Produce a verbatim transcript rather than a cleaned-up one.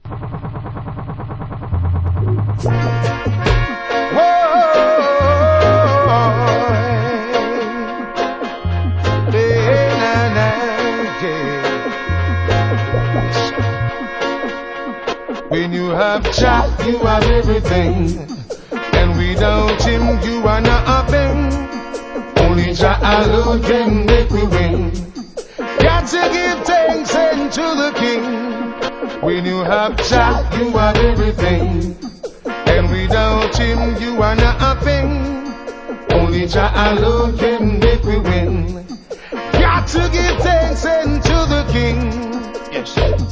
When you have Jah, you have everything. And without him, you are nothing. Only Jah alone can make we win. Got to give thanks unto the King. When you have Jah, you have everything. And without him, you are nothing. Only Jah alone can make we win. Got to give thanks unto the King. Yes.